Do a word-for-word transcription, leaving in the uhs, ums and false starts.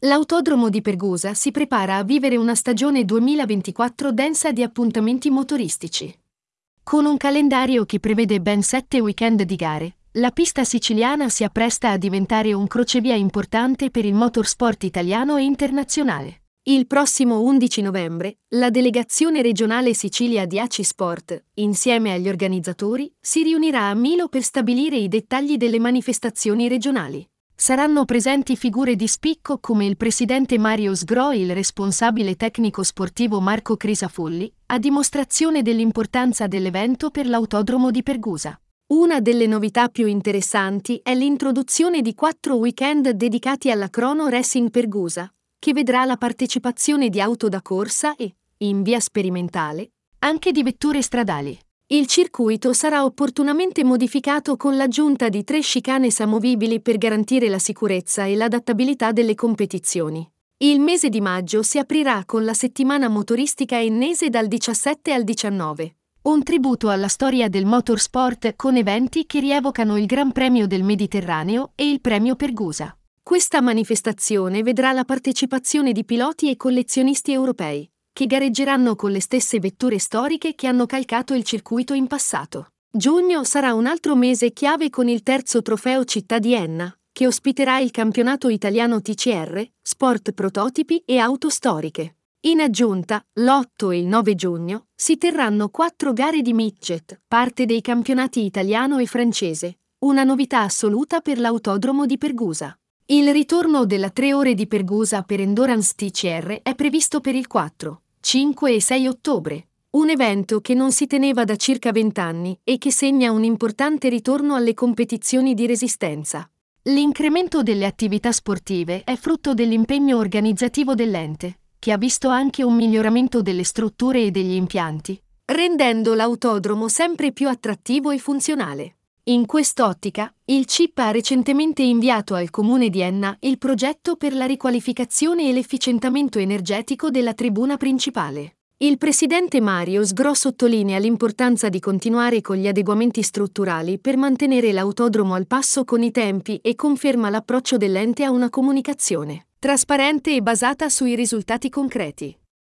L'autodromo di Pergusa si prepara a vivere una stagione duemilaventiquattro densa di appuntamenti motoristici. Con un calendario che prevede ben sette weekend di gare, la pista siciliana si appresta a diventare un crocevia importante per il motorsport italiano e internazionale. Il prossimo undici novembre, la delegazione regionale Sicilia di A C I Sport, insieme agli organizzatori, si riunirà a Milo per stabilire i dettagli delle manifestazioni regionali. Saranno presenti figure di spicco come il presidente Mario Sgro e il responsabile tecnico sportivo Marco Crisafulli, a dimostrazione dell'importanza dell'evento per l'autodromo di Pergusa. Una delle novità più interessanti è l'introduzione di quattro weekend dedicati alla Chrono Racing Pergusa, che vedrà la partecipazione di auto da corsa e, in via sperimentale, anche di vetture stradali. Il circuito sarà opportunamente modificato con l'aggiunta di tre chicane amovibili per garantire la sicurezza e l'adattabilità delle competizioni. Il mese di maggio si aprirà con la settimana motoristica ennese dal diciassette al diciannove. Un tributo alla storia del motorsport con eventi che rievocano il Gran Premio del Mediterraneo e il Premio Pergusa. Questa manifestazione vedrà la partecipazione di piloti e collezionisti europei, che gareggeranno con le stesse vetture storiche che hanno calcato il circuito in passato. Giugno sarà un altro mese chiave con il terzo trofeo Città di Enna, che ospiterà il campionato italiano T C R, sport prototipi e auto storiche. In aggiunta, l'otto e il nove giugno si terranno quattro gare di midget, parte dei campionati italiano e francese, una novità assoluta per l'autodromo di Pergusa. Il ritorno della tre ore di Pergusa per Endurance T C R è previsto per il quattro, cinque e sei ottobre, un evento che non si teneva da circa vent'anni e che segna un importante ritorno alle competizioni di resistenza. L'incremento delle attività sportive è frutto dell'impegno organizzativo dell'ente, che ha visto anche un miglioramento delle strutture e degli impianti, rendendo l'autodromo sempre più attrattivo e funzionale. In quest'ottica, il C I P ha recentemente inviato al Comune di Enna il progetto per la riqualificazione e l'efficientamento energetico della tribuna principale. Il presidente Mario Sgro sottolinea l'importanza di continuare con gli adeguamenti strutturali per mantenere l'autodromo al passo con i tempi e conferma l'approccio dell'ente a una comunicazione trasparente e basata sui risultati concreti.